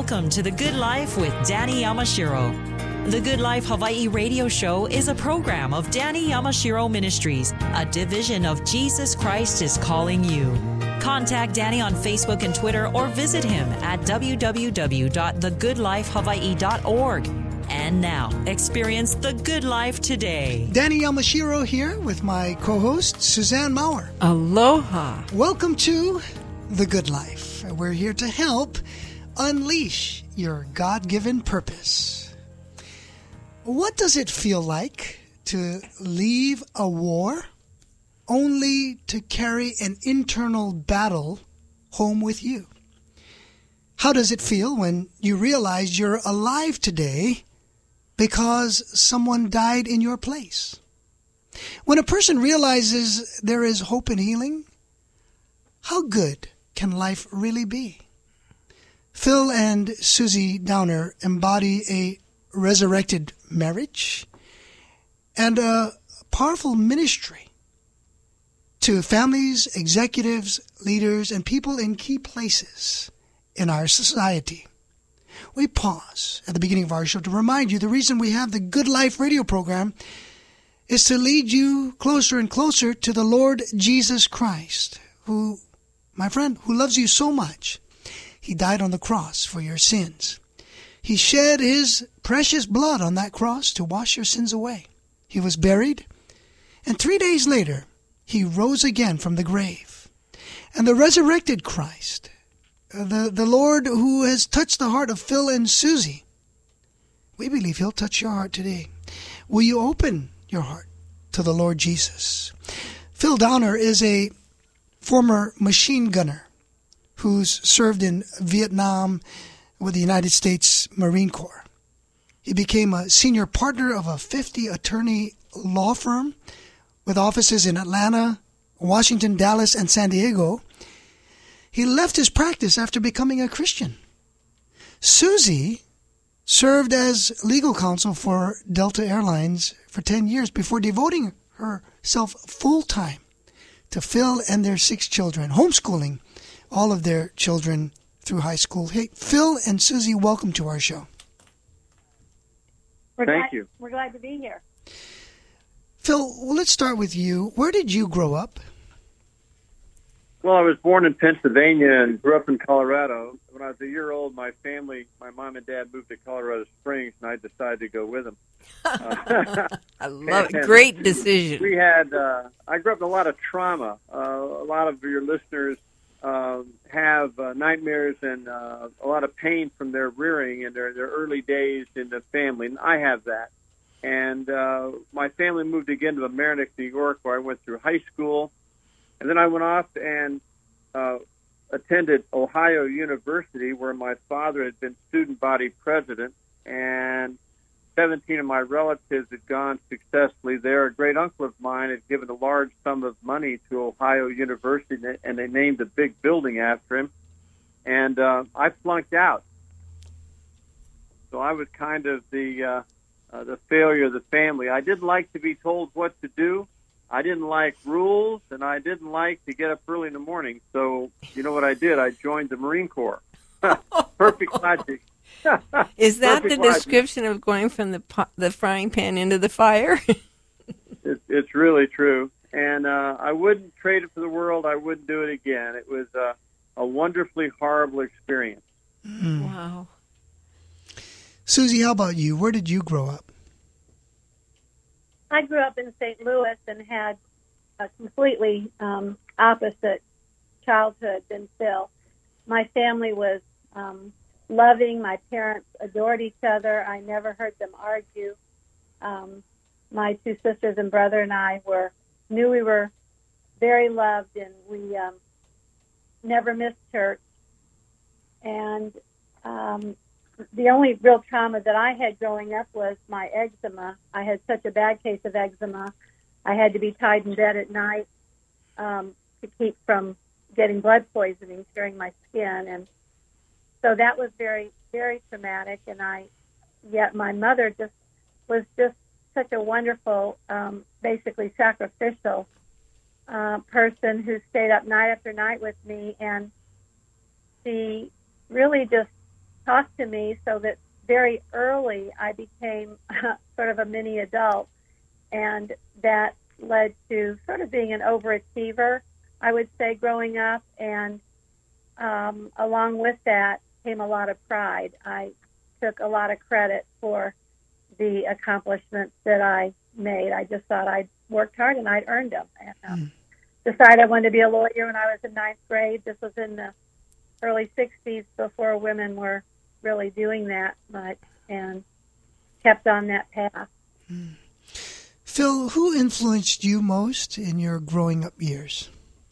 Welcome to The Good Life with Danny Yamashiro. The Good Life Hawaii radio show is a program of Danny Yamashiro Ministries, a division of Jesus Christ is Calling You. Contact Danny on Facebook and Twitter or visit him at www.thegoodlifehawaii.org. And now, experience the good life today. Danny Yamashiro here with my co-host, Suzanne Maurer. Aloha. Welcome to The Good Life. We're here to help unleash your God-given purpose. What does it feel like to leave a war only to carry an internal battle home with you? How does it feel when you realize you're alive today because someone died in your place? When a person realizes there is hope and healing, how good can life really be? Phil and Susie Downer embody a resurrected marriage and a powerful ministry to families, executives, leaders, and people in key places in our society. We pause at the beginning of our show to remind you the reason we have the Good Life radio program is to lead you closer and closer to the Lord Jesus Christ, who, my friend, who loves you so much. He died on the cross for your sins. He shed his precious blood on that cross to wash your sins away. He was buried, and 3 days later, he rose again from the grave. And the resurrected Christ, the Lord who has touched the heart of Phil and Susie, we believe he'll touch your heart today. Will you open your heart to the Lord Jesus? Phil Downer is a former machine gunner who's served in Vietnam with the United States Marine Corps. He became a senior partner of a 50-attorney law firm with offices in Atlanta, Washington, Dallas, and San Diego. He left his practice after becoming a Christian. Susie served as legal counsel for Delta Airlines for 10 years before devoting herself full-time to Phil and their 6 children, homeschooling all of their children through high school. Hey, Phil and Susie, welcome to our show. Thank you. We're glad to be here. Phil, well, let's start with you. Where did you grow up? Well, I was born in Pennsylvania and grew up in Colorado. When I was a year old, my mom and dad moved to Colorado Springs, and I decided to go with them. I love it. Great decision. We had, I grew up in a lot of trauma. A lot of your listeners have nightmares and a lot of pain from their rearing and their early days in the family, and I have that. And my family moved again to Mamaroneck, New York, where I went through high school. And then I went off and attended Ohio University, where my father had been student body president, and 17 of my relatives had gone successfully there. A great uncle of mine had given a large sum of money to Ohio University, and they named a big building after him. And I flunked out. So I was kind of the failure of the family. I didn't like to be told what to do. I didn't like rules, and I didn't like to get up early in the morning. So you know what I did? I joined the Marine Corps. Perfect logic. Is that the description of going from the frying pan into the fire? It's really true. And I wouldn't trade it for the world. I wouldn't do it again. It was a wonderfully horrible experience. Mm. Wow. Susie, how about you? Where did you grow up? I grew up in St. Louis and had a completely opposite childhood than Phil. My family was loving. My parents adored each other. I never heard them argue. My 2 sisters and brother and I knew we were very loved, and we never missed church. And the only real trauma that I had growing up was my eczema. I had such a bad case of eczema. I had to be tied in bed at night to keep from getting blood poisoning, tearing my skin. And so that was very, very traumatic. And yet my mother was just such a wonderful, basically sacrificial person who stayed up night after night with me. And she really just tossed to me, so that very early I became sort of a mini adult, and that led to sort of being an overachiever, I would say, growing up, and along with that came a lot of pride. I took a lot of credit for the accomplishments that I made. I just thought I'd worked hard and I'd earned them. And decided I wanted to be a lawyer when I was in ninth grade. This was in the early 60s, before women were really doing that much, and kept on that path. Phil, who influenced you most in your growing up years?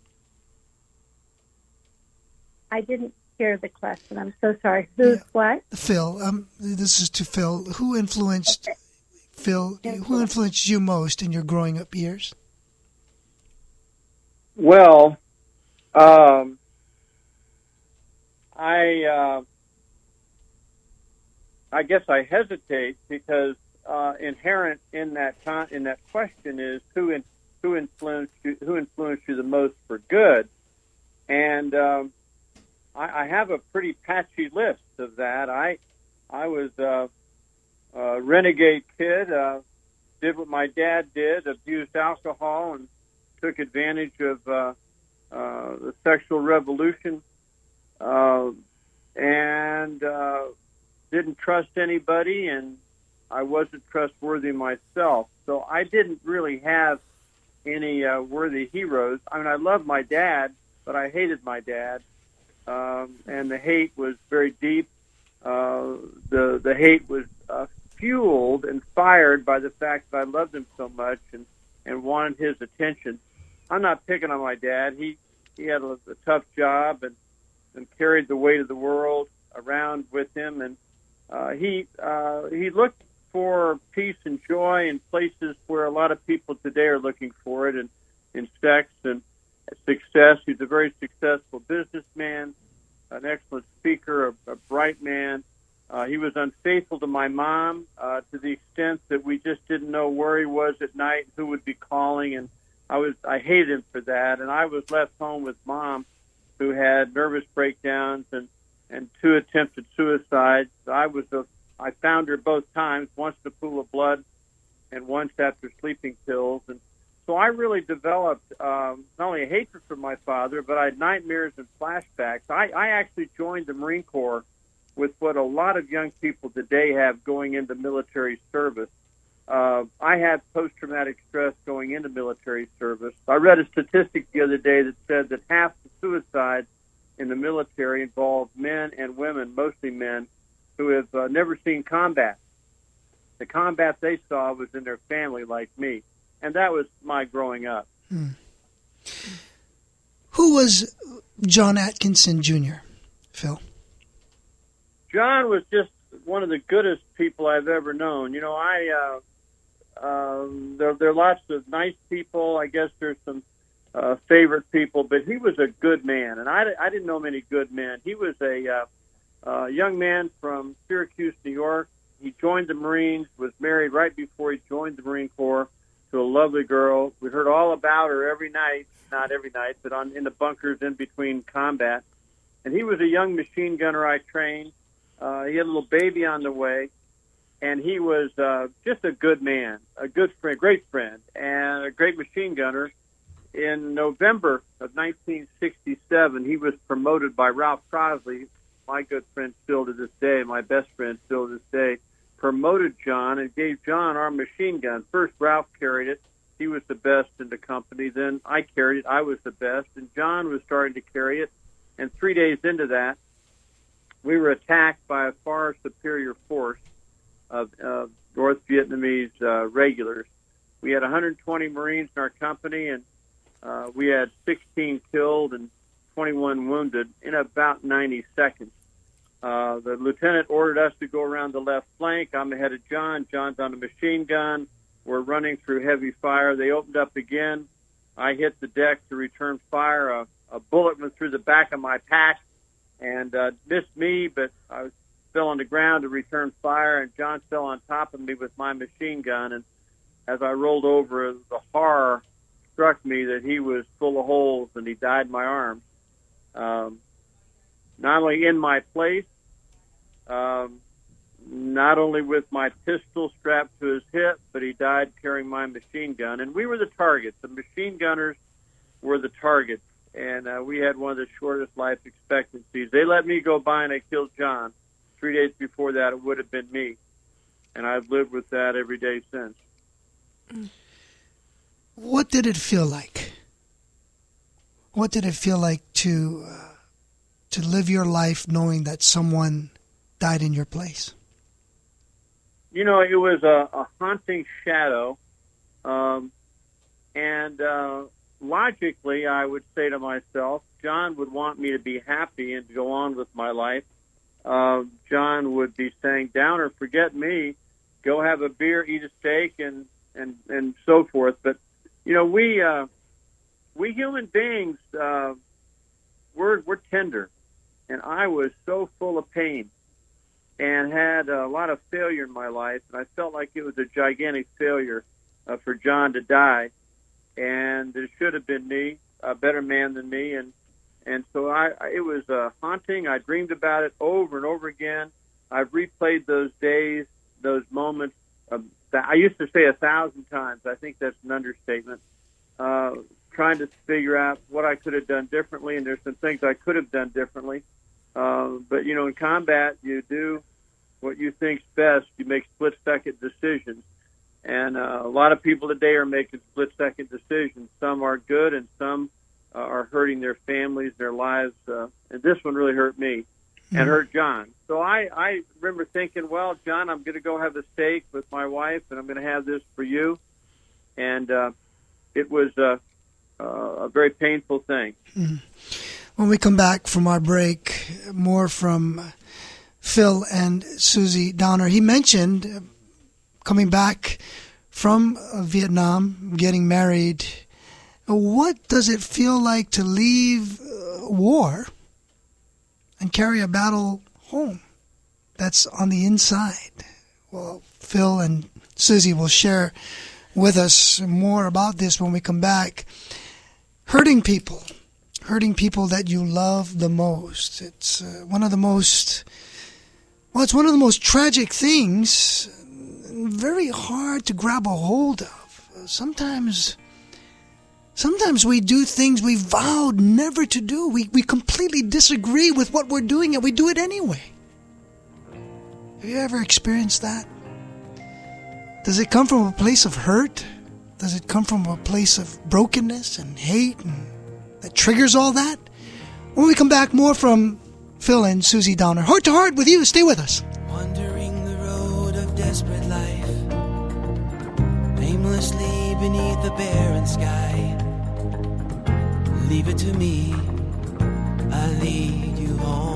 I didn't hear the question. I'm so sorry. Who's what? Phil. This is to Phil. Who influenced Phil? Who influenced you most in your growing up years? Well, I guess I hesitate, because inherent in that question is who influenced you the most for good, and I have a pretty patchy list of that. I was a renegade kid, did what my dad did, abused alcohol, and took advantage of the sexual revolution, and didn't trust anybody, and I wasn't trustworthy myself. So I didn't really have any worthy heroes. I mean, I loved my dad, but I hated my dad, and the hate was very deep. The hate was fueled and fired by the fact that I loved him so much and wanted his attention. I'm not picking on my dad. He had a tough job and carried the weight of the world around with him, and he looked for peace and joy in places where a lot of people today are looking for it, in sex and success. He's a very successful businessman, an excellent speaker, a bright man. He was unfaithful to my mom to the extent that we just didn't know where he was at night, who would be calling, and I hated him for that. And I was left home with Mom, who had nervous breakdowns and 2 attempted suicides. I found her both times, once in a pool of blood and once after sleeping pills. And so I really developed not only a hatred for my father, but I had nightmares and flashbacks. I actually joined the Marine Corps with what a lot of young people today have going into military service. I had post-traumatic stress going into military service. I read a statistic the other day that said that half the suicides in the military involve men and women, mostly men, who have never seen combat. The combat they saw was in their family, like me. And that was my growing up. Who was John Atkinson Jr., Phil? John was just one of the goodest people I've ever known. You know, there are lots of nice people. I guess there's some favorite people, but he was a good man, and I didn't know many good men. He was a young man from Syracuse, New York. He joined the Marines, was married right before he joined the Marine Corps to a lovely girl. We heard all about her every night, not every night, but in the bunkers in between combat. And he was a young machine gunner I trained. He had a little baby on the way, and he was just a good man, a good friend, great friend, and a great machine gunner. In November of 1967, he was promoted by Ralph Crosley, my good friend still to this day, my best friend still to this day, promoted John and gave John our machine gun. First, Ralph carried it. He was the best in the company. Then I carried it. I was the best. And John was starting to carry it. And 3 days into that, we were attacked by a far superior force of North Vietnamese regulars. We had 120 Marines in our company, and we had 16 killed and 21 wounded in about 90 seconds. The lieutenant ordered us to go around the left flank. I'm ahead of John. John's on a machine gun. We're running through heavy fire. They opened up again. I hit the deck to return fire. A bullet went through the back of my pack and missed me, but I fell on the ground to return fire, and John fell on top of me with my machine gun. And as I rolled over, the horror struck me that he was full of holes and he died in my arms. Not only in my place, not only with my pistol strapped to his hip, but he died carrying my machine gun. And we were the targets. The machine gunners were the targets. And we had one of the shortest life expectancies. They let me go by and I killed John. 3 days before that, it would have been me. And I've lived with that every day since. What did it feel like? What did it feel like to live your life knowing that someone died in your place? You know, it was a haunting shadow. And logically, I would say to myself, John would want me to be happy and to go on with my life. John would be saying, Downer, forget me. Go have a beer, eat a steak, and so forth. But, you know, we human beings, we're tender. And I was so full of pain and had a lot of failure in my life. And I felt like it was a gigantic failure for John to die. And it should have been me, a better man than me. And so it was haunting. I dreamed about it over and over again. I've replayed those days, those moments. I used to say 1,000 times. I think that's an understatement. Trying to figure out what I could have done differently, and there's some things I could have done differently. But, you know, in combat, you do what you think's best. You make split-second decisions. And a lot of people today are making split-second decisions. Some are good, and some are hurting their families, their lives. And this one really hurt me and hurt John. So I remember thinking, well, John, I'm going to go have a steak with my wife, and I'm going to have this for you. And it was a very painful thing. When we come back from our break, more from Phil and Susie Downer. He mentioned coming back from Vietnam, getting married. What does it feel like to leave war and carry a battle home that's on the inside? Well, Phil and Susie will share with us more about this when we come back. Hurting people that you love the most. It's one of the most tragic things, very hard to grab a hold of. Sometimes we do things we vowed never to do. We completely disagree with what we're doing, and we do it anyway. Have you ever experienced that? Does it come from a place of hurt? Does it come from a place of brokenness and hate and that triggers all that? When we come back, more from Phil and Susie Downer. Heart to Heart with you. Stay with us. Wandering the road of desperate life, aimlessly beneath the barren sky. Leave it to me, I lead you home.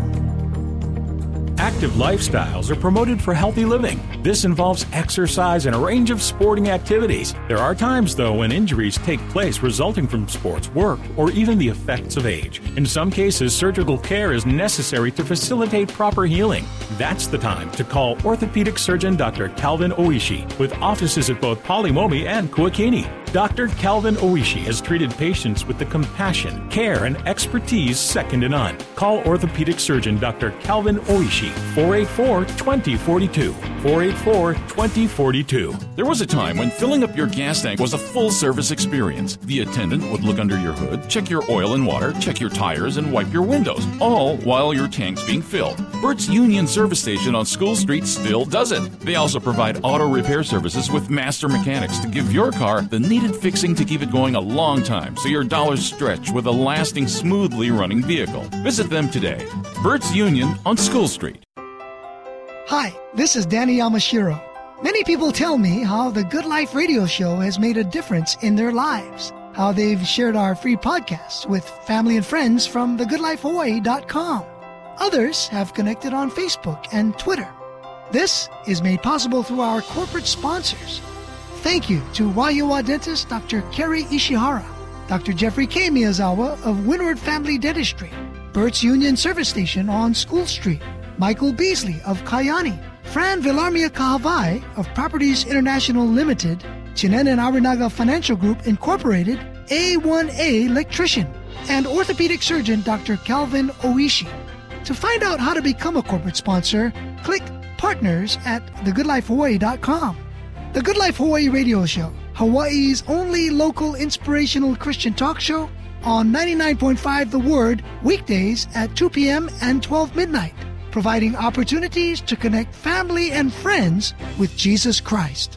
Active lifestyles are promoted for healthy living. This involves exercise and a range of sporting activities. There are times, though, when injuries take place resulting from sports, work, or even the effects of age. In some cases, surgical care is necessary to facilitate proper healing. That's the time to call orthopedic surgeon Dr. Calvin Oishi, with offices at both Polimomi and Kuakini. Dr. Calvin Oishi has treated patients with the compassion, care, and expertise second to none. Call orthopedic surgeon Dr. Calvin Oishi, 484-2042, 484-2042. There was a time when filling up your gas tank was a full-service experience. The attendant would look under your hood, check your oil and water, check your tires, and wipe your windows, all while your tank's being filled. Bert's Union Service Station on School Street still does it. They also provide auto repair services with master mechanics to give your car the needed fixing to keep it going a long time so your dollars stretch with a lasting, smoothly running vehicle. Visit them today. Bert's Union on School Street. Hi, this is Danny Yamashiro. Many people tell me how the Good Life radio show has made a difference in their lives, how they've shared our free podcasts with family and friends from thegoodlifehawaii.com. Others have connected on Facebook and Twitter. This is made possible through our corporate sponsors. Thank you to Waiua dentist Dr. Kerry Ishihara, Dr. Jeffrey K. Miyazawa of Windward Family Dentistry, Bert's Union Service Station on School Street, Michael Beasley of Kayani, Fran Villarmia Kahavai of Properties International Limited, Chinen and Arinaga Financial Group Incorporated, A1A Electrician, and orthopedic surgeon Dr. Calvin Oishi. To find out how to become a corporate sponsor, click Partners at thegoodlifehawaii.com. The Good Life Hawaii Radio Show, Hawaii's only local inspirational Christian talk show on 99.5 The Word, weekdays at 2 p.m. and 12 midnight, providing opportunities to connect family and friends with Jesus Christ.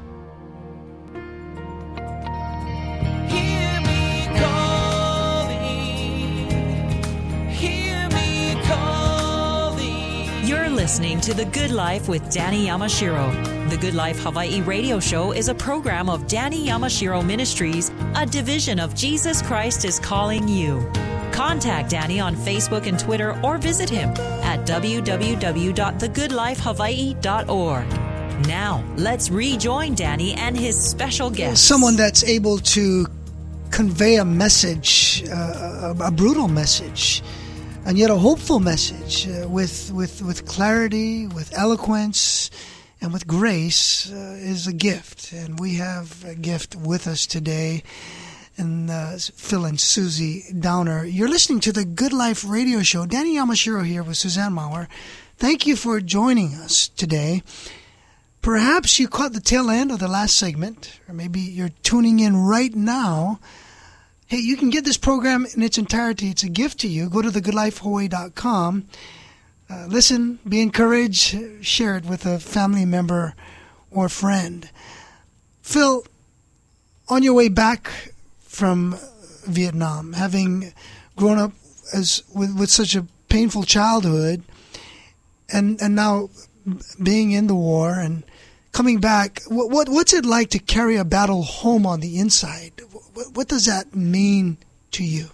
Listening to The Good Life with Danny Yamashiro. The Good Life Hawaii Radio Show is a program of Danny Yamashiro Ministries, a division of Jesus Christ is Calling You. Contact Danny on Facebook and Twitter or visit him at www.thegoodlifehawaii.org. Now, let's rejoin Danny and his special guest. Someone that's able to convey a message, a brutal message, and yet a hopeful message with clarity, with eloquence, and with grace is a gift. And we have a gift with us today, and Phil and Susie Downer. You're listening to the Good Life Radio Show. Danny Yamashiro here with Suzanne Maurer. Thank you for joining us today. Perhaps you caught the tail end of the last segment, or maybe you're tuning in right now. Hey, you can get this program in its entirety. It's a gift to you. Go to thegoodlifehawaii.com. Listen, be encouraged, share it with a family member or friend. Phil, on your way back from Vietnam, having grown up with such a painful childhood, and now being in the war and coming back, what's it like to carry a battle home on the inside? What does that mean to you?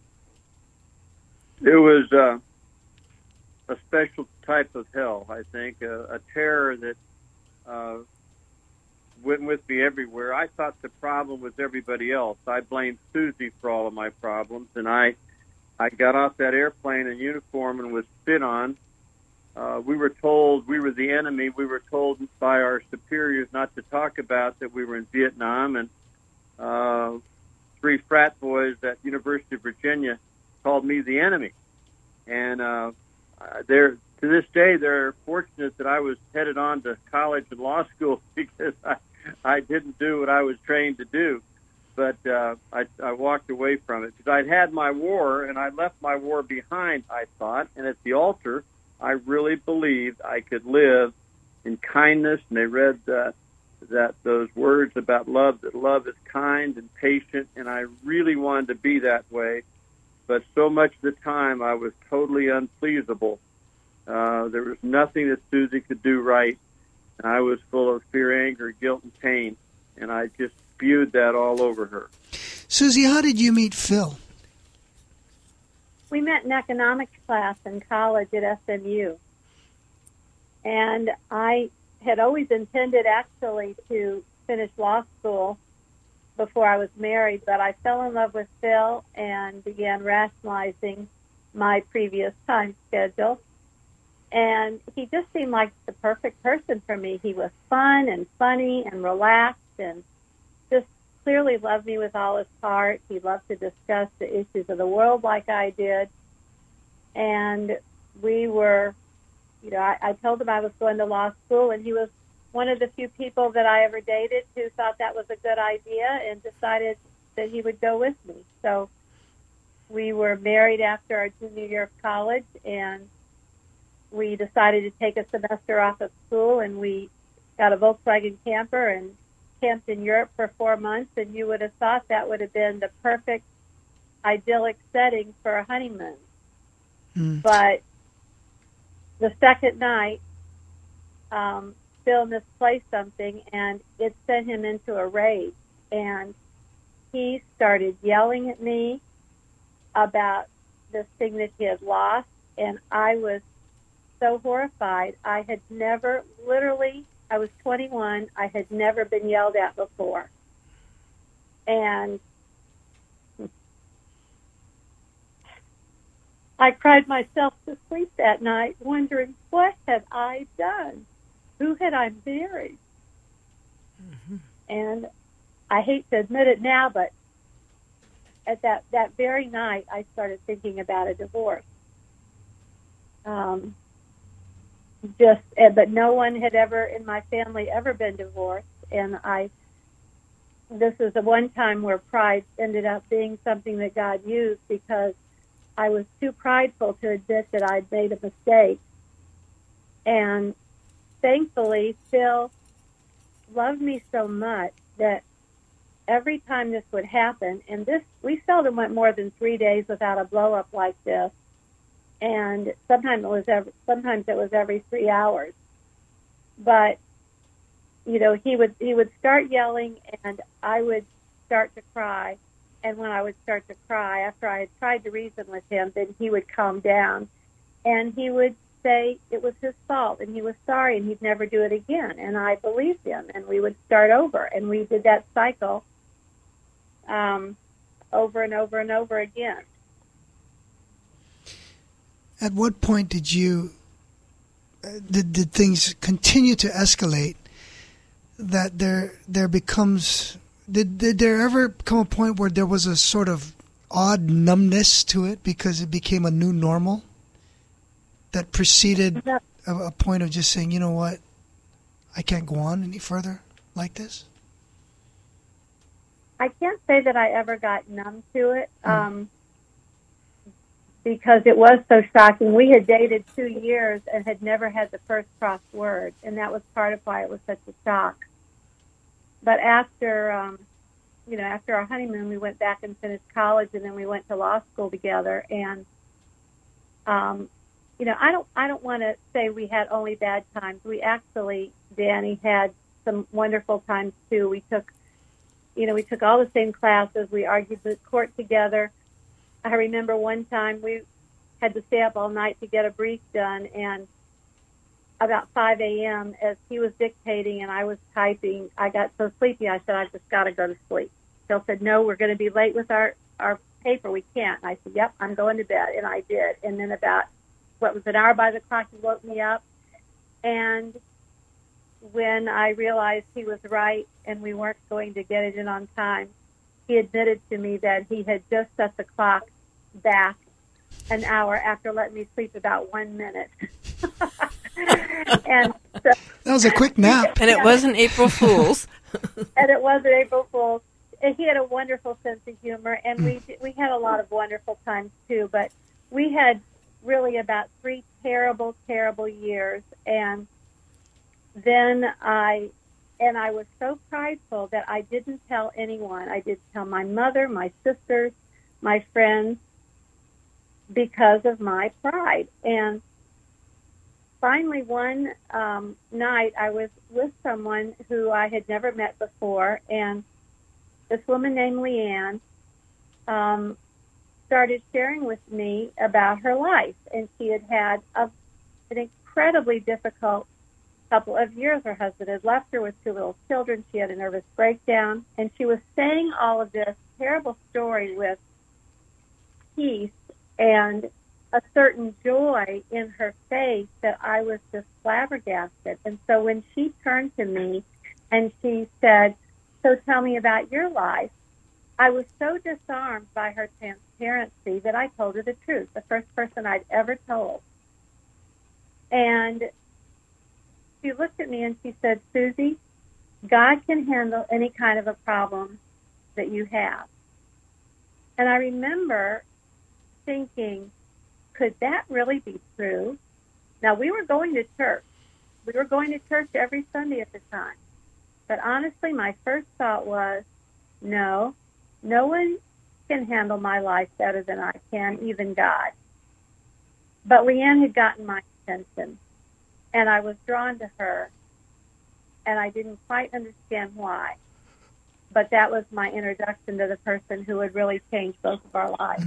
It was a special type of hell, I think, a terror that went with me everywhere. I thought the problem was everybody else. I blamed Susie for all of my problems, and I got off that airplane in uniform and was spit on. We were told we were the enemy. We were told by our superiors not to talk about that we were in Vietnam, and 3 frat boys at University of Virginia called me the enemy. And to this day, they're fortunate that I was headed on to college and law school because I didn't do what I was trained to do. But I walked away from it because I'd had my war, and I left my war behind, I thought. And at the altar, I really believed I could live in kindness. And they read that those words about love, that love is kind and patient, and I really wanted to be that way. But so much of the time I was totally unpleasable. There was nothing that Susie could do right, and I was full of fear, anger, guilt, and pain, and I just spewed that all over her. Susie, how did you meet Phil? We met in economics class in college at SMU, and I had always intended actually to finish law school before I was married, but I fell in love with Phil and began rationalizing my previous time schedule. And he just seemed like the perfect person for me. He was fun and funny and relaxed and just clearly loved me with all his heart. He loved to discuss the issues of the world like I did. And we were, I told him I was going to law school, and he was one of the few people that I ever dated who thought that was a good idea and decided that he would go with me. So we were married after our junior year of college, and we decided to take a semester off of school, and we got a Volkswagen camper and camped in Europe for 4 months, and you would have thought that would have been the perfect idyllic setting for a honeymoon. But the second night, Phil misplaced something, and it sent him into a rage. And he started yelling at me about this thing that he had lost, and I was so horrified. I had never, literally, I was 21. I had never been yelled at before. And I cried myself to sleep that night, wondering, what had I done? Who had I married? Mm-hmm. And I hate to admit it now, but at that very night, I started thinking about a divorce. but no one had ever in my family ever been divorced, and this is the one time where pride ended up being something that God used, because I was too prideful to admit that I'd made a mistake. And thankfully, Phil loved me so much that every time this would happen, and we seldom went more than 3 days without a blow up like this, and sometimes it was every 3 hours. But he would start yelling, and I would start to cry. And when I would start to cry, after I had tried to reason with him, then he would calm down, and he would say it was his fault, and he was sorry, and he'd never do it again. And I believed him, and we would start over, and we did that cycle over and over and over again. At what point did things continue to escalate? That there becomes. Did there ever come a point where there was a sort of odd numbness to it because it became a new normal that preceded a point of just saying, you know what, I can't go on any further like this? I can't say that I ever got numb to it because it was so shocking. We had dated 2 years and had never had the first cross word, and that was part of why it was such a shock. But after our honeymoon, we went back and finished college, and then we went to law school together. And, I don't want to say we had only bad times. We actually, Danny, had some wonderful times too. We took all the same classes. We argued the court together. I remember one time we had to stay up all night to get a brief done, and about 5 a.m. as he was dictating and I was typing, I got so sleepy, I said, I've just got to go to sleep. Phil said, no, we're going to be late with our paper. We can't. And I said, yep, I'm going to bed. And I did. And then about, an hour by the clock, he woke me up. And when I realized he was right and we weren't going to get it in on time, he admitted to me that he had just set the clock back an hour after letting me sleep about 1 minute. And so, that was a quick nap. And it wasn't April Fool's. And it wasn't April Fool's. And he had a wonderful sense of humor, and we had a lot of wonderful times too. But we had really about 3 terrible, terrible years. And then I was so prideful that I didn't tell anyone. I didn't tell my mother, my sisters, my friends, because of my pride. And finally, one night, I was with someone who I had never met before, and this woman named Leanne started sharing with me about her life. And she had had an incredibly difficult couple of years. Her husband had left her with 2 little children. She had a nervous breakdown, and she was saying all of this terrible story with peace and a certain joy in her face that I was just flabbergasted. And so when she turned to me and she said, so tell me about your life, I was so disarmed by her transparency that I told her the truth, the first person I'd ever told. And she looked at me and she said, Susie, God can handle any kind of a problem that you have. And I remember thinking, could that really be true? Now, we were going to church. We were going to church every Sunday at the time. But honestly, my first thought was, no one can handle my life better than I can, even God. But Leanne had gotten my attention, and I was drawn to her, and I didn't quite understand why. But that was my introduction to the person who would really change both of our lives.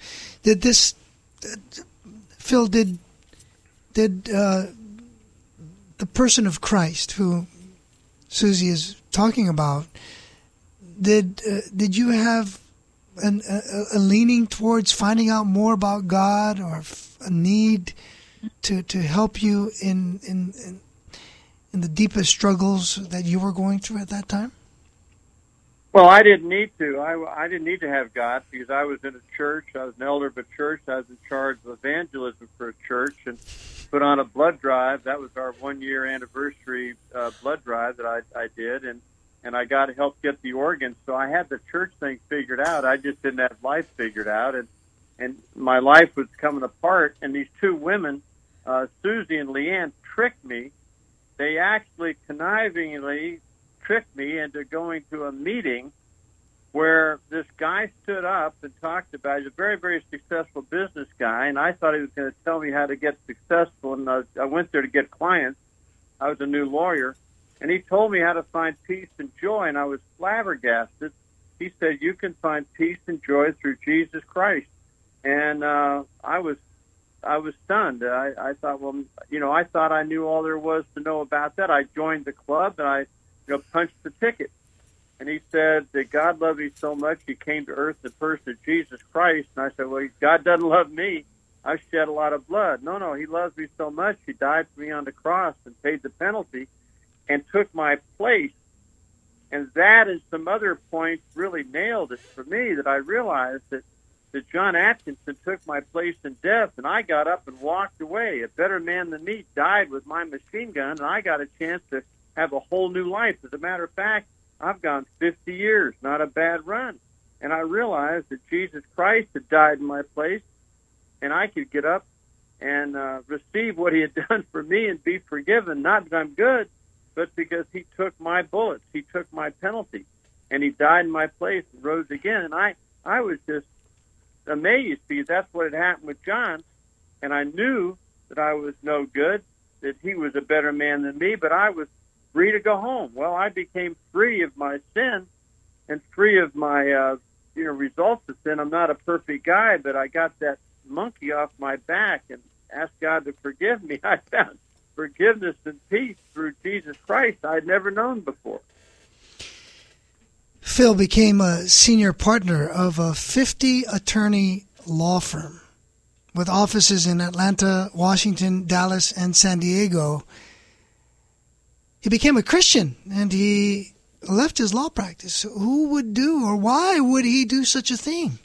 Phil, did the person of Christ who Susie is talking about, did you have a leaning towards finding out more about God, or a need to help you in the deepest struggles that you were going through at that time? Well, I didn't need to. I didn't need to have God because I was in a church. I was an elder of a church. I was in charge of evangelism for a church and put on a blood drive. That was our 1-year anniversary blood drive that I did, and I got to help get the organs. So I had the church thing figured out. I just didn't have life figured out, and my life was coming apart. And these two women, Susie and Leanne, tricked me. They actually connivingly tricked me into going to a meeting where this guy stood up and talked about, he's a very, very successful business guy, and I thought he was going to tell me how to get successful, and I went there to get clients. I was a new lawyer, and he told me how to find peace and joy, and I was flabbergasted. He said, you can find peace and joy through Jesus Christ. And I was stunned. I thought, well, I thought I knew all there was to know about that. I joined the club, and I punched the ticket. And he said that God loved me so much, he came to earth in the person of Jesus Christ. And I said, well, God doesn't love me. I've shed a lot of blood. No, he loves me so much, he died for me on the cross and paid the penalty and took my place. And that and some other points really nailed it for me, that I realized that John Atkinson took my place in death, and I got up and walked away. A better man than me died with my machine gun, and I got a chance to have a whole new life. As a matter of fact, I've gone 50 years, not a bad run. And I realized that Jesus Christ had died in my place, and I could get up and receive what he had done for me and be forgiven, not that I'm good, but because he took my bullets, he took my penalty, and he died in my place and rose again. And I was just amazed, because that's what had happened with John, and I knew that I was no good, that he was a better man than me, but I was free to go home. Well, I became free of my sin and free of my results of sin. I'm not a perfect guy, but I got that monkey off my back and asked God to forgive me. I found forgiveness and peace through Jesus Christ I'd never known before. Phil became a senior partner of a 50-attorney law firm with offices in Atlanta, Washington, Dallas, and San Diego. He became a Christian, and he left his law practice. Who would do, or why would he do such a thing?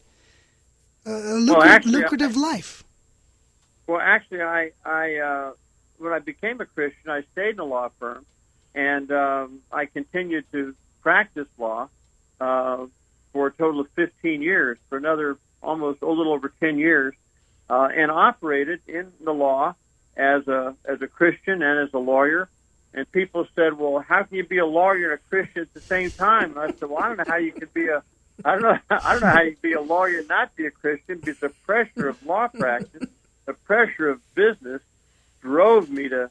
Lucrative life. Well, actually, I when I became a Christian, I stayed in a law firm, and I continued to practice law for a total of 15 years, for another almost a little over 10 years, and operated in the law as a Christian and as a lawyer. And people said, well, how can you be a lawyer and a Christian at the same time? And I said, well, I don't know how you could be I don't know how you can be a lawyer and not be a Christian, because the pressure of law practice, the pressure of business drove me to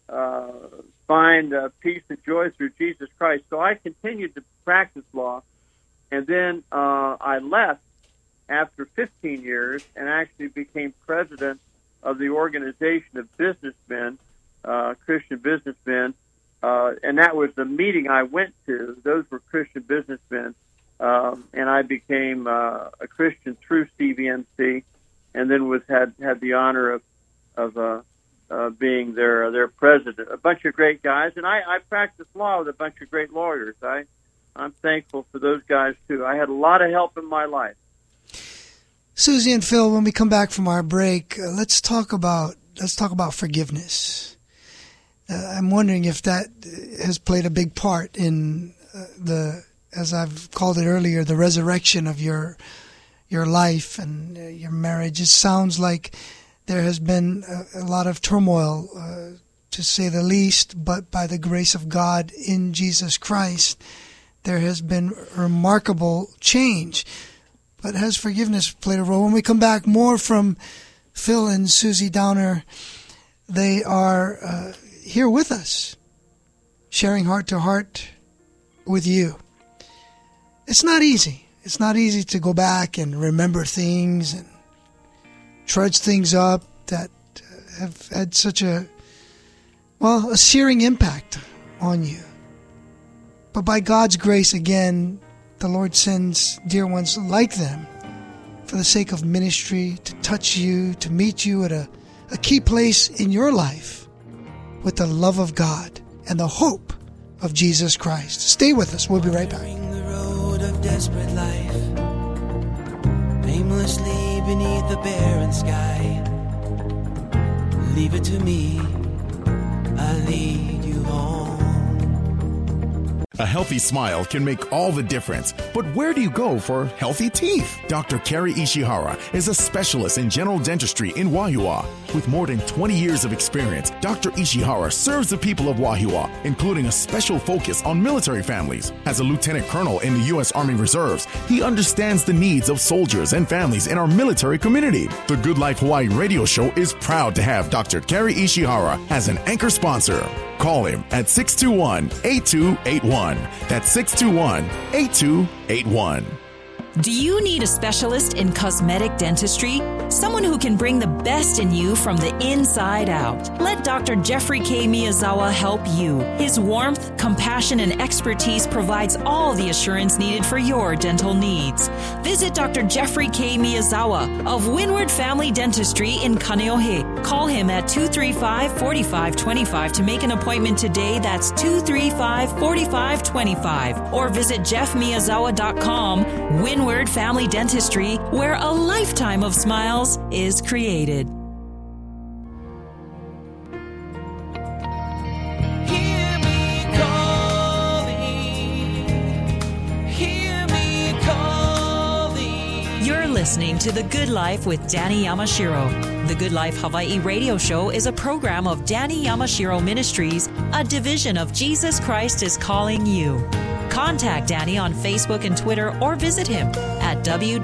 find peace and joy through Jesus Christ. So I continued to practice law, and then I left after 15 years and actually became president of the Organization of Businessmen, Christian businessmen, and that was the meeting I went to. Those were Christian businessmen, and I became a Christian through CVMC, and then had the honor of being their president. A bunch of great guys, and I practiced law with a bunch of great lawyers. I'm thankful for those guys too. I had a lot of help in my life. Susie and Phil, when we come back from our break, let's talk about forgiveness. I'm wondering if that has played a big part in as I've called it earlier, the resurrection of your life and your marriage. It sounds like there has been a lot of turmoil, to say the least, but by the grace of God in Jesus Christ, there has been remarkable change. But has forgiveness played a role? When we come back, more from Phil and Susie Downer. They are here with us, sharing heart to heart with you. It's not easy. It's not easy to go back and remember things and trudge things up that have had such a searing impact on you. But by God's grace, again, the Lord sends dear ones like them for the sake of ministry, to touch you, to meet you at a key place in your life with the love of God and the hope of Jesus Christ. Stay with us. We'll be right back. The road of desperate life, aimlessly beneath the barren sky. Leave it to me, I'll lead you home. A healthy smile can make all the difference. But where do you go for healthy teeth? Dr. Kerry Ishihara is a specialist in general dentistry in Wahiawa. With more than 20 years of experience, Dr. Ishihara serves the people of Wahiawa, including a special focus on military families. As a lieutenant colonel in the U.S. Army Reserves, he understands the needs of soldiers and families in our military community. The Good Life Hawaii radio show is proud to have Dr. Kerry Ishihara as an anchor sponsor. Call him at 621-8281. That's 621-8281. Do you need a specialist in cosmetic dentistry? Someone who can bring the best in you from the inside out. Let Dr. Jeffrey K. Miyazawa help you. His warmth, compassion, and expertise provides all the assurance needed for your dental needs. Visit Dr. Jeffrey K. Miyazawa of Windward Family Dentistry in Kaneohe. Call him at 235-4525 to make an appointment today. That's 235-4525. Or visit jeffmiyazawa.com. Windward Family Dentistry, where a lifetime of smiles is created. Hear me calling. You're listening to The Good Life with Danny Yamashiro. The Good Life Hawaii radio show is a program of Danny Yamashiro Ministries, a division of Jesus Christ is Calling You. Contact Danny on Facebook and Twitter or visit him at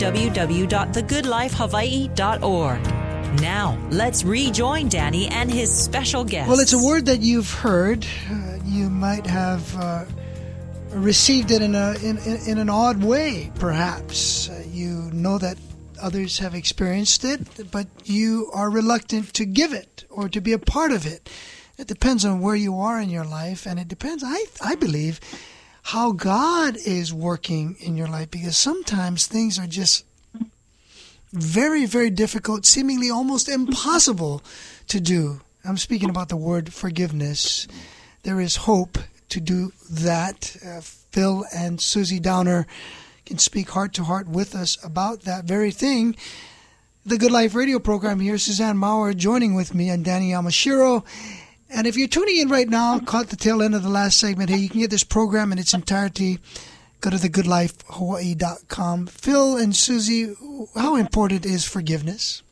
www.thegoodlifehawaii.org. Now, let's rejoin Danny and his special guest. Well, it's a word that you've heard. You might have received it in an odd way, perhaps. You know that others have experienced it, but you are reluctant to give it or to be a part of it. It depends on where you are in your life, and it depends, I believe, how God is working in your life, because sometimes things are just very, very difficult, seemingly almost impossible to do. I'm speaking about the word forgiveness. There is hope to do that. Phil and Susie Downer can speak heart to heart with us about that very thing. The Good Life radio program here, Suzanne Maurer joining with me and Danny Yamashiro. And if you're tuning in right now, caught the tail end of the last segment, hey, you can get this program in its entirety. Go to thegoodlifehawaii.com. Phil and Susie, how important is forgiveness?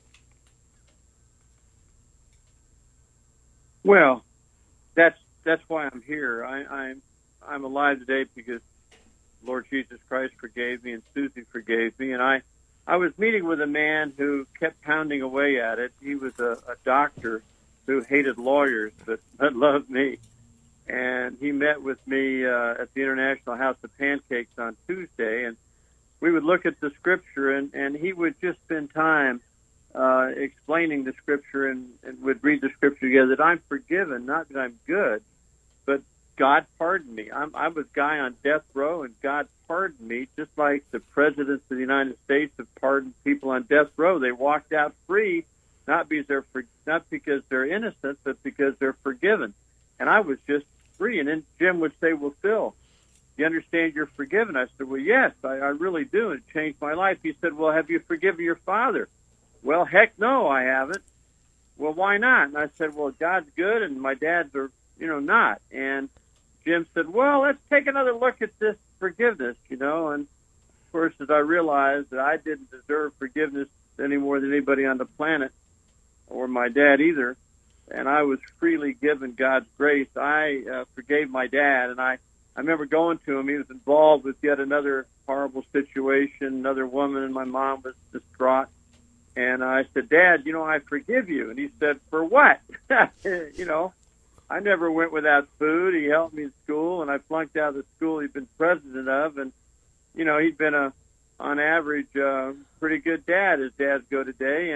Well, that's why I'm here. I'm alive today because Lord Jesus Christ forgave me and Susie forgave me. And I was meeting with a man who kept pounding away at it. He was a doctor who hated lawyers but loved me. And he met with me at the International House of Pancakes on Tuesday, and we would look at the Scripture, and he would just spend time explaining the Scripture and would read the Scripture together, that I'm forgiven, not that I'm good, but God pardoned me. I was a guy on death row, and God pardoned me, just like the presidents of the United States have pardoned people on death row. They walked out free, not because they're innocent, but because they're forgiven. And I was just free. And then Jim would say, well, Phil, you understand you're forgiven? I said, well, yes, I really do. It changed my life. He said, well, have you forgiven your father? Well, heck no, I haven't. Well, why not? And I said, well, God's good and my dad's are, not. And Jim said, well, let's take another look at this forgiveness, And of course, as I realized that I didn't deserve forgiveness any more than anybody on the planet, or my dad either, and I was freely given God's grace, I forgave my dad. And I remember going to him. He was involved with yet another horrible situation. Another woman, and my mom was distraught. And I said, Dad, I forgive you. And he said, for what? I never went without food. He helped me in school, and I flunked out of the school he'd been president of. And, he'd been on average, pretty good dad, as dads go today.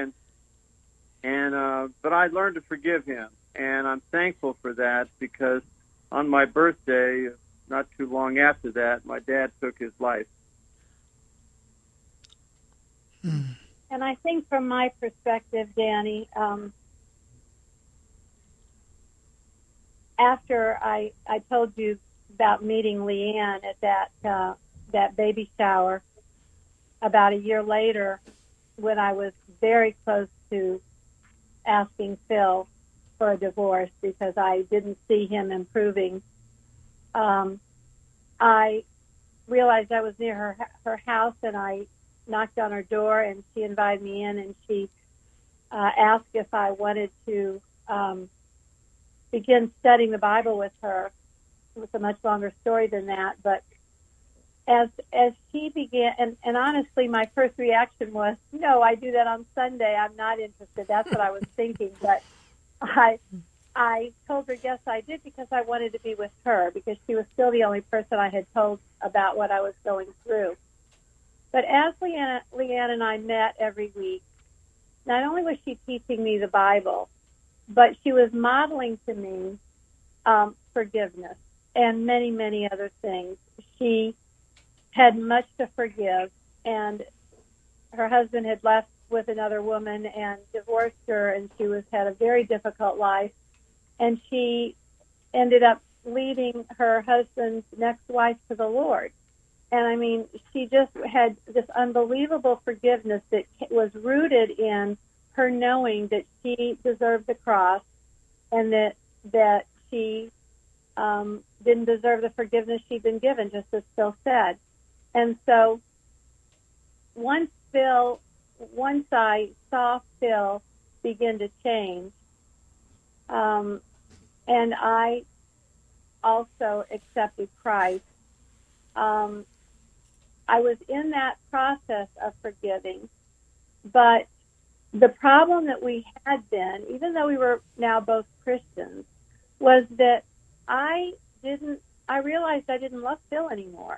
But I learned to forgive him, and I'm thankful for that, because on my birthday, not too long after that, my dad took his life. And I think from my perspective, Danny, after I told you about meeting Leanne at that baby shower about a year later, when I was very close to asking Phil for a divorce because I didn't see him improving, I realized I was near her house, and I knocked on her door, and she invited me in, and she asked if I wanted to begin studying the Bible with her. It was a much longer story than that, but as she began, and honestly, my first reaction was, no, I do that on Sunday. I'm not interested. That's what I was thinking. But I told her, yes, I did, because I wanted to be with her, because she was still the only person I had told about what I was going through. But as Leanne and I met every week, not only was she teaching me the Bible, but she was modeling to me forgiveness and many, many other things. She had much to forgive, and her husband had left with another woman and divorced her, and she had a very difficult life, and she ended up leading her husband's next wife to the Lord. And I mean, she just had this unbelievable forgiveness that was rooted in her knowing that she deserved the cross, and that she didn't deserve the forgiveness she'd been given, just as Phil said. And so once I saw Phil begin to change, and I also accepted Christ, I was in that process of forgiving. But the problem that we had then, even though we were now both Christians, was that I realized I didn't love Phil anymore.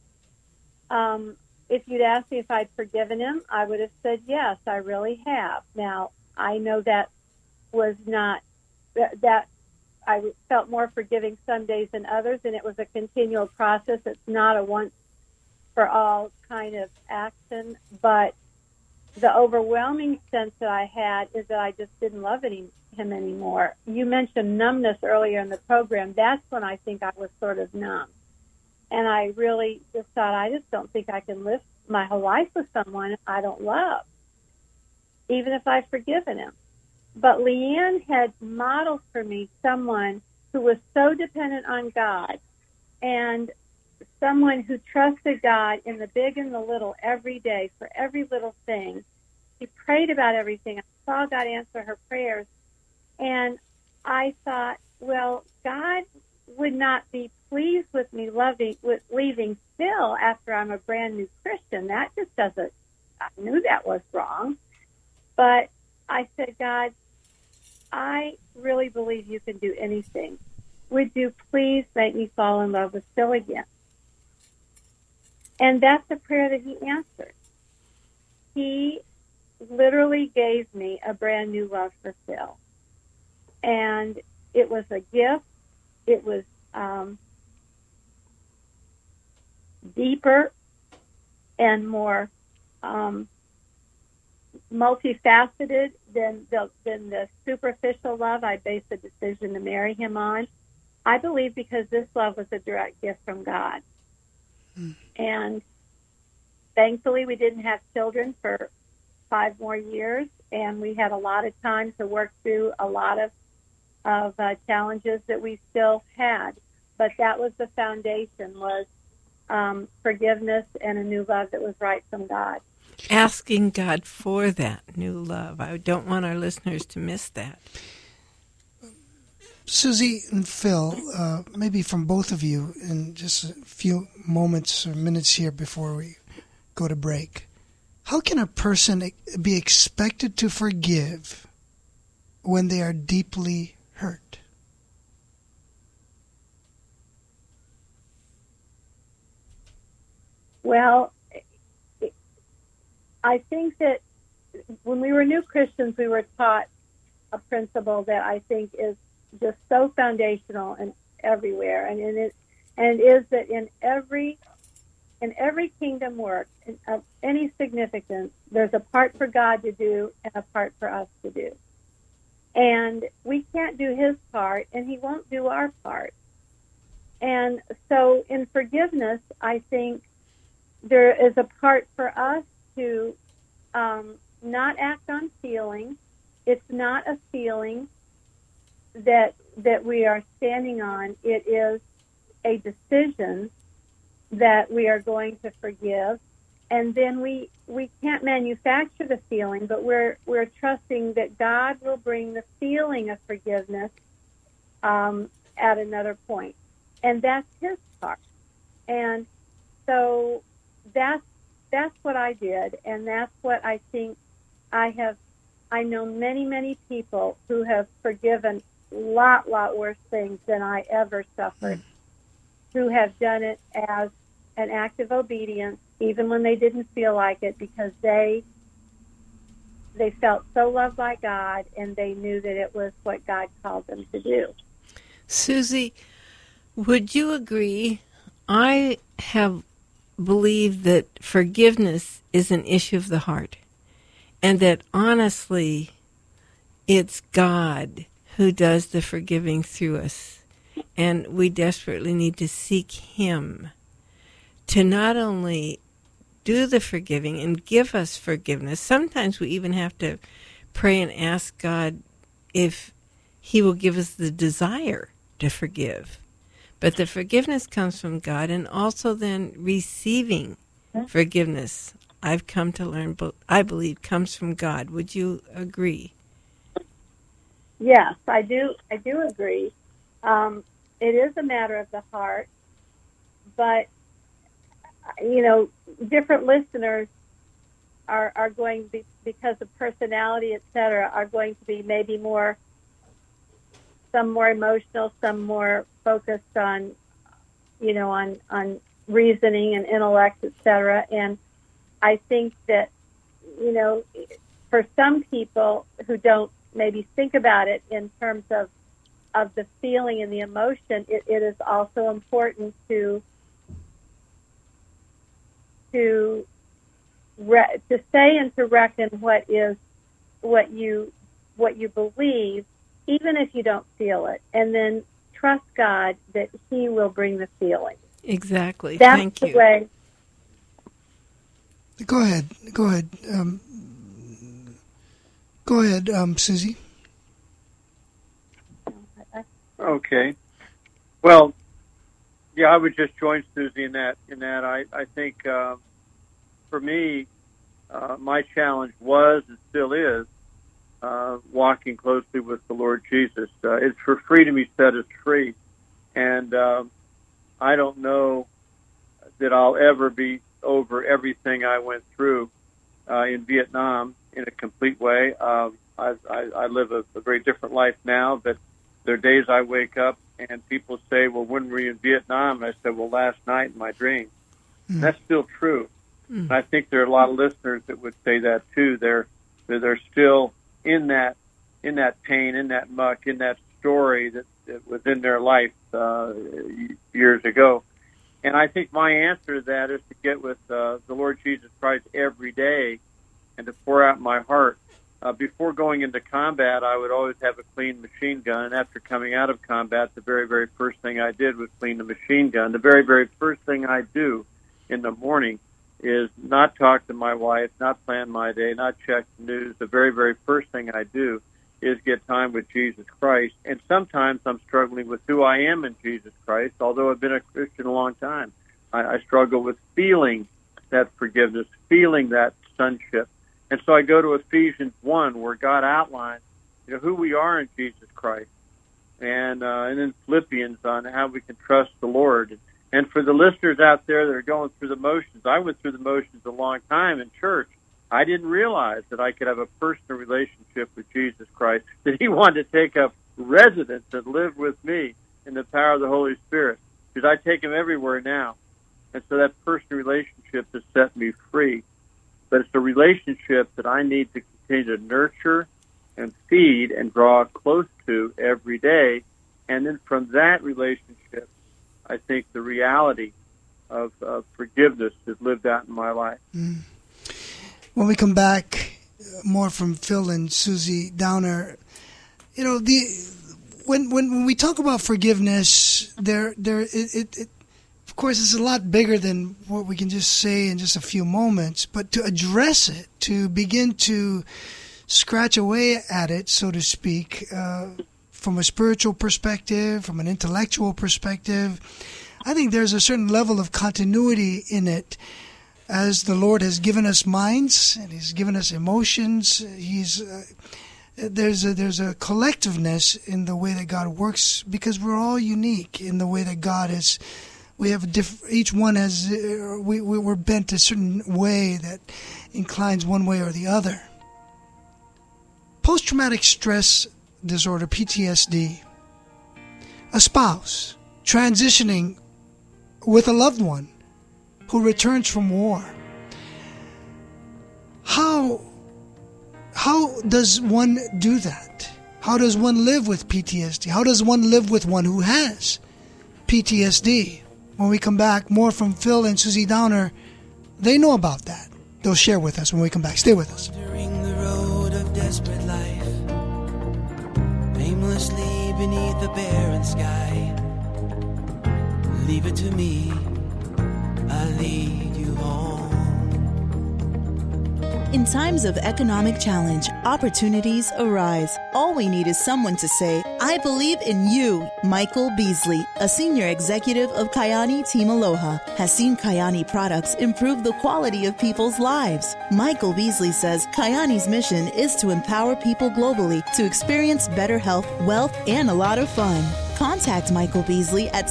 If you'd asked me if I'd forgiven him, I would have said, yes, I really have. Now, I know that was not, that I felt more forgiving some days than others, and it was a continual process. It's not a once-for-all kind of action, but the overwhelming sense that I had is that I just didn't love him anymore. You mentioned numbness earlier in the program. That's when I think I was sort of numb. And I really just thought, I just don't think I can live my whole life with someone I don't love, even if I've forgiven him. But Leanne had modeled for me someone who was so dependent on God, and someone who trusted God in the big and the little every day for every little thing. She prayed about everything. I saw God answer her prayers. And I thought, well, God would not be pleased with me leaving Phil after I'm a brand new Christian. That just doesn't, I knew that was wrong. But I said, God, I really believe you can do anything. Would you please make me fall in love with Phil again? And that's a prayer that he answered. He literally gave me a brand new love for Phil. And it was a gift. It was deeper and more multifaceted than the superficial love I based the decision to marry him on. I believe because this love was a direct gift from God. And thankfully we didn't have children for 5 more years, and we had a lot of time to work through a lot of challenges that we still had. But that was the foundation, was forgiveness and a new love that was right from God. Asking God for that new love. I don't want our listeners to miss that. Susie and Phil, maybe from both of you in just a few moments or minutes here before we go to break. How can a person be expected to forgive when they are deeply hurt? Well, I think that when we were new Christians, we were taught a principle that I think is just so foundational and everywhere, and it is that in every kingdom work of any significance, there's a part for God to do and a part for us to do. And we can't do his part, and he won't do our part. And so in forgiveness, I think there is a part for us to not act on feeling. It's not a feeling that we are standing on. It is a decision that we are going to forgive, and then we can't manufacture the feeling, but we're trusting that God will bring the feeling of forgiveness at another point, and that's His part. And so that's what I did, and that's what I think I know many people who have forgiven lot worse things than I ever suffered, who have done it as an act of obedience, even when they didn't feel like it, because they felt so loved by God, and they knew that it was what God called them to do. Susie, would you agree? I have believed that forgiveness is an issue of the heart, and that honestly, it's God who does the forgiving through us, and we desperately need to seek Him to not only do the forgiving and give us forgiveness. Sometimes we even have to pray and ask God if He will give us the desire to forgive. But the forgiveness comes from God, and also then receiving forgiveness, I've come to learn, I believe, comes from God. Would you agree? Yes, I do agree. It is a matter of the heart, but different listeners are going to be, because of personality, etc., are going to be maybe some more emotional, some more focused on reasoning and intellect, etc. And I think that, for some people who don't maybe think about it in terms of the feeling and the emotion, it is also important to say and to reckon what you believe, even if you don't feel it, and then trust God that He will bring the feeling. Exactly. That's Thank the you. way. Go ahead. Susie. Okay. Well, yeah, I would just join Susie in that. I think for me, my challenge was and still is walking closely with the Lord Jesus. It's for freedom He set us free, and I don't know that I'll ever be over everything I went through in Vietnam in a complete way. I live a very different life now, but there are days I wake up and people say, well, when were you in Vietnam? And I said, well, last night in my dream. That's still true. And I think there are a lot of listeners that would say that too. They're still in that pain, in that muck, in that story that was in their life years ago. And I think my answer to that is to get with the Lord Jesus Christ every day and to pour out my heart. Before going into combat, I would always have a clean machine gun. And after coming out of combat, the very, very first thing I did was clean the machine gun. The very, very first thing I do in the morning is not talk to my wife, not plan my day, not check the news. The very, very first thing I do is get time with Jesus Christ. And sometimes I'm struggling with who I am in Jesus Christ, although I've been a Christian a long time. I struggle with feeling that forgiveness, feeling that sonship. And so I go to Ephesians 1, where God outlines who we are in Jesus Christ, and then Philippians on how we can trust the Lord. And for the listeners out there that are going through the motions, I went through the motions a long time in church. I didn't realize that I could have a personal relationship with Jesus Christ, that He wanted to take up residence and live with me in the power of the Holy Spirit, because I take Him everywhere now. And so that personal relationship has set me free. But it's a relationship that I need to continue to nurture and feed and draw close to every day. And then from that relationship, I think the reality of forgiveness is lived out in my life. When we come back, more from Phil and Susie Downer, when we talk about forgiveness, of of course, it's a lot bigger than what we can just say in just a few moments, but to address it, to begin to scratch away at it, so to speak, from a spiritual perspective, from an intellectual perspective, I think there's a certain level of continuity in it. As the Lord has given us minds and He's given us emotions, there's a collectiveness in the way that God works, because we're all unique in the way that God is. We have each one has we're bent a certain way that inclines one way or the other. Post-traumatic stress disorder, PTSD. A spouse transitioning with a loved one who returns from war. How does one do that? How does one live with PTSD? How does one live with one who has PTSD? When we come back, more from Phil and Susie Downer. They know about that. They'll share with us when we come back. Stay with us. Wandering the road of desperate life, aimlessly beneath the barren sky. Leave it to me, I'll lead you home. In times of economic challenge, opportunities arise. All we need is someone to say, I believe in you. Michael Beasley, a senior executive of Kyani Team Aloha, has seen Kyani products improve the quality of people's lives. Michael Beasley says Kyani's mission is to empower people globally to experience better health, wealth, and a lot of fun. Contact Michael Beasley at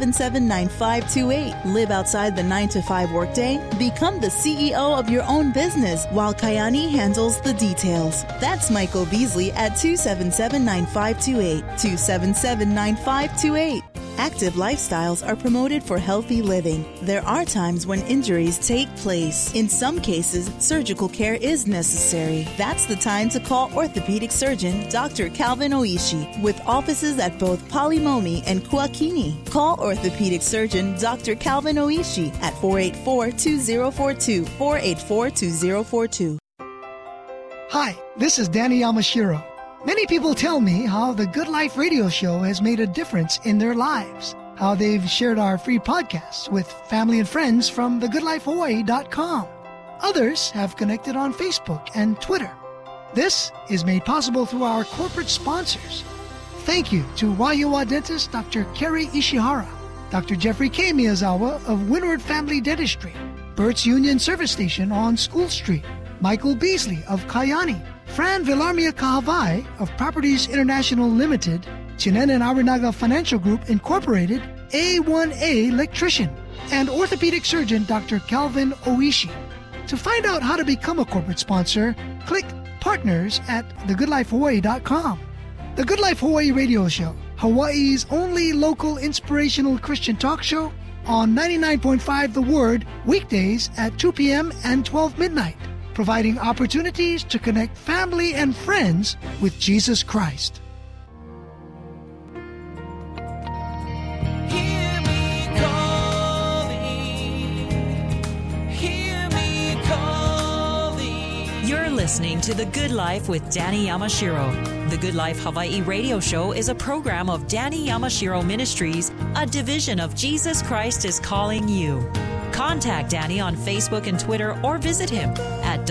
277-9528. Live outside the 9-to-5 workday. Become the CEO of your own business while Kyani handles the details. That's Michael Beasley at 277-9528. 277-9528. Active lifestyles are promoted for healthy living. There are times when injuries take place. In some cases, surgical care is necessary. That's the time to call orthopedic surgeon Dr. Calvin Oishi, with offices at both Palimomi and Kuakini. Call orthopedic surgeon Dr. Calvin Oishi at 484-2042, 484-2042. Hi, this is Danny Yamashiro. Many people tell me how the Good Life radio show has made a difference in their lives, how they've shared our free podcasts with family and friends from thegoodlifehawaii.com. Others have connected on Facebook and Twitter. This is made possible through our corporate sponsors. Thank you to Waiua dentist Dr. Kerry Ishihara, Dr. Jeffrey K. Miyazawa of Windward Family Dentistry, Burt's Union Service Station on School Street, Michael Beasley of Kyani, Fran Villarmia Kahavai of Properties International Limited, Chinen and Arinaga Financial Group Incorporated, A1A Electrician, and orthopedic surgeon Dr. Calvin Oishi. To find out how to become a corporate sponsor, click Partners at thegoodlifehawaii.com. The Good Life Hawaii Radio Show, Hawaii's only local inspirational Christian talk show on 99.5 The Word, weekdays at 2 p.m. and 12 midnight. Providing opportunities to connect family and friends with Jesus Christ. Hear me calling, hear me calling. You're listening to The Good Life with Danny Yamashiro. The Good Life Hawaii radio show is a program of Danny Yamashiro Ministries, a division of Jesus Christ is Calling You. Contact Danny on Facebook and Twitter or visit him at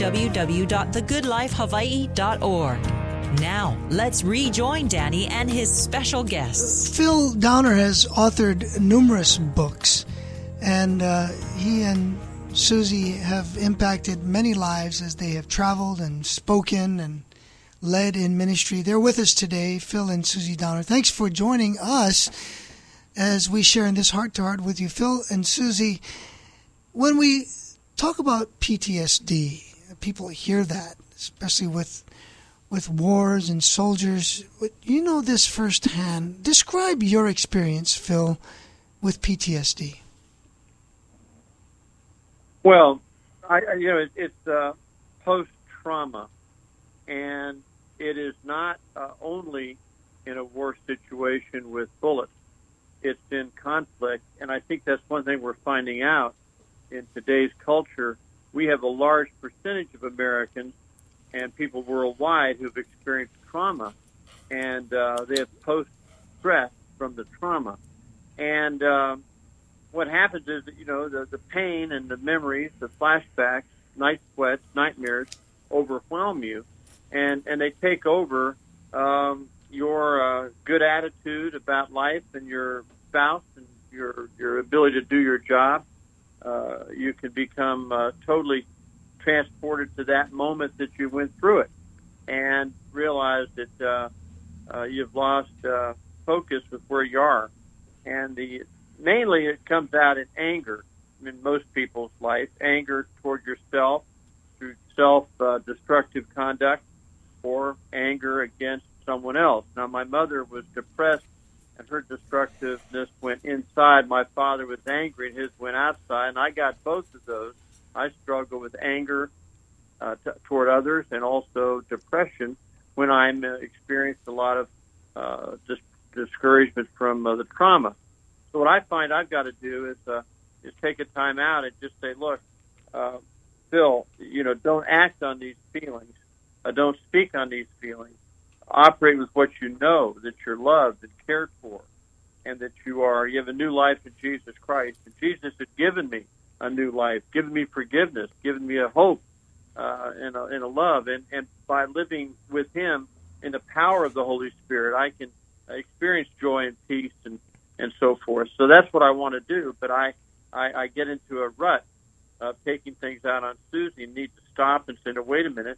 www.thegoodlifehawaii.org. Now, let's rejoin Danny and his special guests. Phil Downer has authored numerous books, and he and Susie have impacted many lives as they have traveled and spoken and led in ministry. They're with us today, Phil and Susie Downer. Thanks for joining us as we share in this heart-to-heart with you. Phil and Susie, when we talk about PTSD, people hear that, especially with wars and soldiers. You know this firsthand. Describe your experience, Phil, with PTSD. Well, it's post-trauma, and it is not only in a war situation with bullets. It's in conflict, and I think that's one thing we're finding out in today's culture. We have a large percentage of Americans and people worldwide who've experienced trauma, and they have post-stress from the trauma. And what happens is that, the pain and the memories, the flashbacks, night sweats, nightmares overwhelm you, and they take over your good attitude about life and your spouse and your ability to do your job. You can become totally transported to that moment that you went through it and realize that you've lost focus with where you are. And mainly it comes out in anger in most people's life, anger toward yourself through self-destructive conduct or anger against someone else. Now, my mother was depressed and her destructiveness went inside. My father was angry and his went outside, and I got both of those. I struggle with anger toward others and also depression when I'm experienced a lot of discouragement from the trauma. So what I find I've got to do is take a time out and just say, look, Phil, don't act on these feelings. Don't speak on these feelings. Operate with what you know, that you're loved and cared for, and that you have a new life in Jesus Christ. And Jesus had given me a new life, given me forgiveness, given me a hope and a love. And by living with Him in the power of the Holy Spirit, I can experience joy and peace and so forth. So that's what I want to do. But I get into a rut of taking things out on Susie and need to stop and say, no, wait a minute.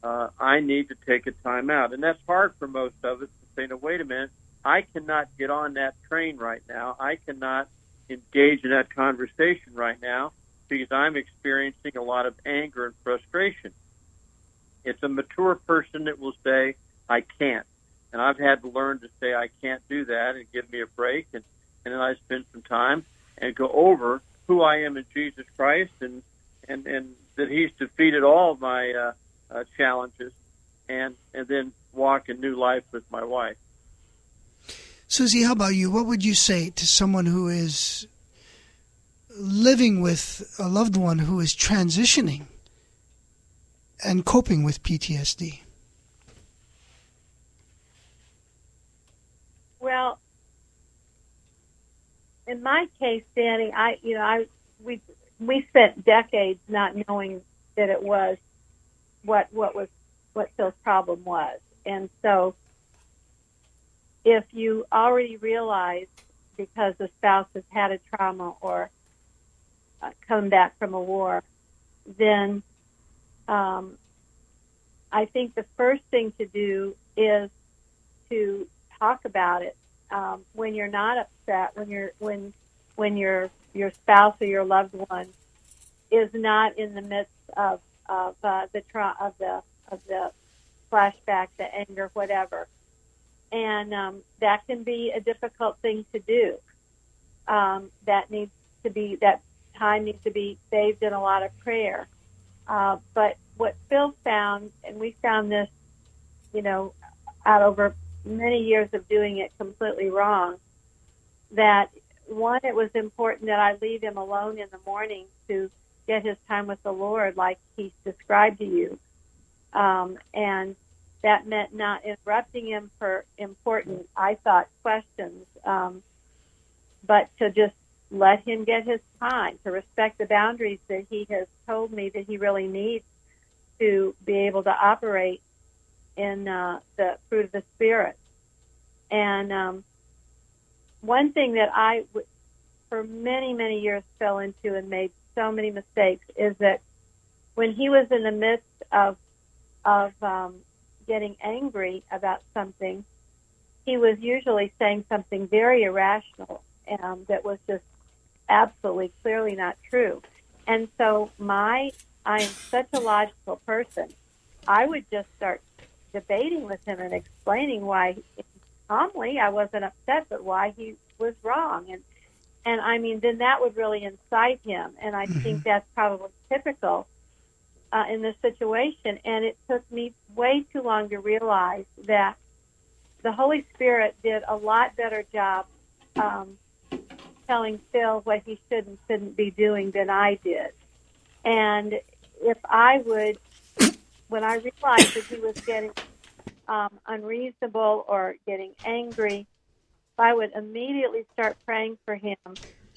I need to take a time out. And that's hard for most of us to say, no, wait a minute. I cannot get on that train right now. I cannot engage in that conversation right now because I'm experiencing a lot of anger and frustration. It's a mature person that will say, I can't. And I've had to learn to say, I can't do that and give me a break. And then I spend some time and go over who I am in Jesus Christ and that He's defeated all of my challenges, and then walk a new life with my wife. Susie, how about you? What would you say to someone who is living with a loved one who is transitioning and coping with PTSD? Well, in my case, Danny, we spent decades not knowing that it was what Phil's problem was. And so if you already realize because the spouse has had a trauma or come back from a war, then I think the first thing to do is to talk about it when you're not upset, when your spouse or your loved one is not in the midst of the flashback, the anger, whatever, and that can be a difficult thing to do. That time needs to be saved in a lot of prayer. But what Phil found, and we found this, out over many years of doing it completely wrong, that one, it was important that I leave him alone in the morning to get his time with the Lord like he described to you. And that meant not interrupting him for important, I thought, questions, but to just let him get his time, to respect the boundaries that he has told me that he really needs to be able to operate in the fruit of the Spirit. And one thing that I, for many, many years, fell into and made so many mistakes is that when he was in the midst of getting angry about something, he was usually saying something very irrational that was just absolutely clearly not true. And so I am such a logical person. I would just start debating with him and explaining why, calmly, I wasn't upset, but why he was wrong. And I mean, then that would really incite him. And I think that's probably typical in this situation. And it took me way too long to realize that the Holy Spirit did a lot better job telling Phil what he should and shouldn't be doing than I did. And if I would, when I realized that he was getting unreasonable or getting angry, I would immediately start praying for him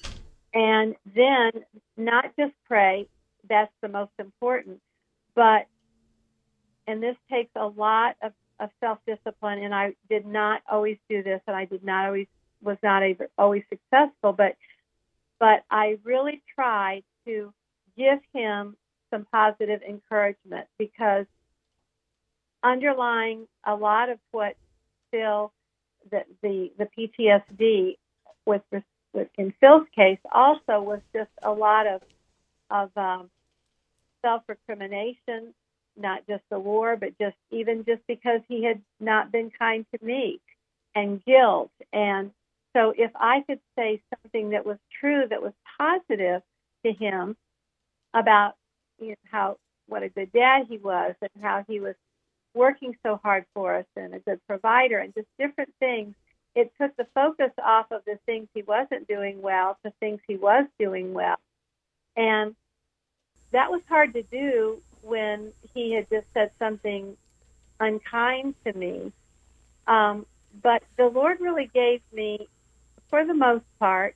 And then not just pray, that's the most important, but, and this takes a lot of self-discipline, and I did not always do this, and I was not always successful, but I really tried to give him some positive encouragement, because underlying a lot of what Phil, the PTSD in Phil's case also was just a lot of self-recrimination, not just the war, but just because he had not been kind to me, and guilt. And so if I could say something that was true, that was positive to him about what a good dad he was, and how he was working so hard for us, and a good provider, and just different things, it took the focus off of the things he wasn't doing well to things he was doing well. And that was hard to do when he had just said something unkind to me. But the Lord really gave me, for the most part,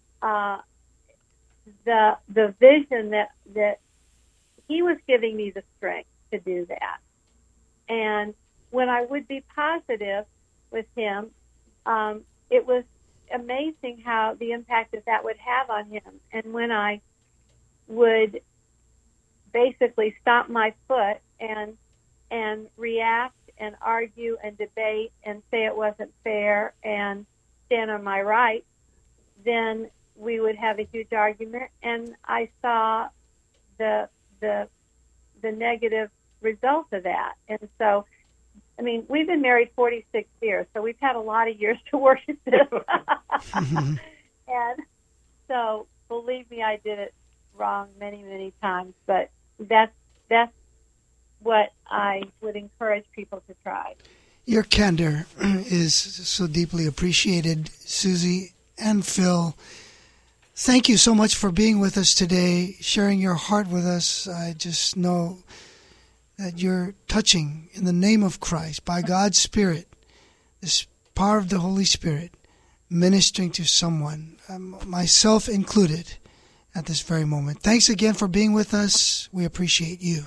the vision that he was giving me the strength to do that. And when I would be positive with him, it was amazing how the impact that would have on him. And when I would basically stomp my foot and react and argue and debate and say it wasn't fair and stand on my rights, then we would have a huge argument, and I saw the negative result of that. And so, I mean, we've been married 46 years, so we've had a lot of years to work at this. And so, believe me, I did it wrong many, many times, but that's what I would encourage people to try. Your candor is so deeply appreciated, Susie and Phil. Thank you so much for being with us today, sharing your heart with us. I just know that you're touching in the name of Christ, by God's Spirit, this power of the Holy Spirit, ministering to someone, myself included, at this very moment. Thanks again for being with us. We appreciate you.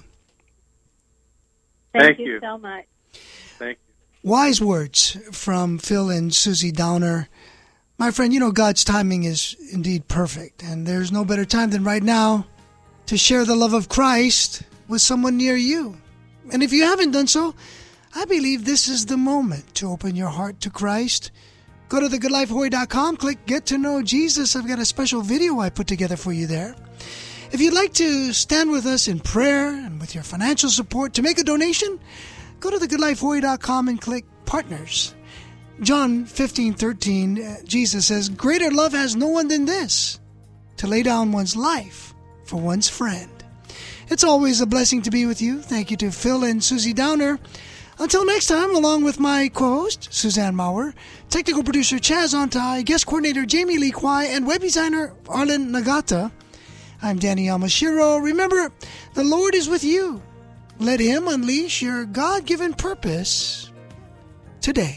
Thank you so much. Thank you. Wise words from Phil and Susie Downer. My friend, you know God's timing is indeed perfect, and there's no better time than right now to share the love of Christ with someone near you. And if you haven't done so, I believe this is the moment to open your heart to Christ. Go to thegoodlifehawaii.com, click Get to Know Jesus. I've got a special video I put together for you there. If you'd like to stand with us in prayer and with your financial support to make a donation, go to thegoodlifehawaii.com and click Partners. John 15:13, Jesus says, "Greater love has no one than this, to lay down one's life for one's friend." It's always a blessing to be with you. Thank you to Phil and Susie Downer. Until next time, along with my co-host, Suzanne Maurer, technical producer Chaz Ontai, guest coordinator Jamie Lee Kwai, and web designer Arlen Nagata, I'm Danny Yamashiro. Remember, the Lord is with you. Let Him unleash your God-given purpose today.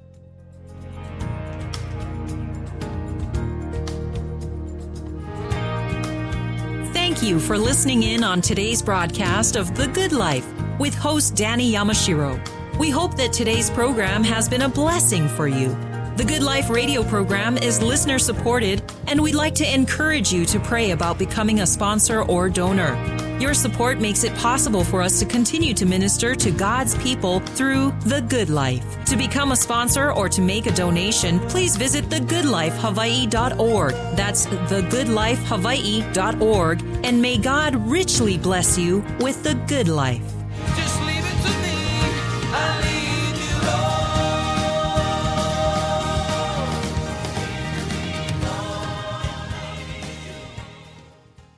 Thank you for listening in on today's broadcast of The Good Life with host Danny Yamashiro. We hope that today's program has been a blessing for you. The Good Life radio program is listener supported, and we'd like to encourage you to pray about becoming a sponsor or donor. Your support makes it possible for us to continue to minister to God's people through The Good Life. To become a sponsor or to make a donation, please visit thegoodlifehawaii.org. That's thegoodlifehawaii.org. And may God richly bless you with the good life.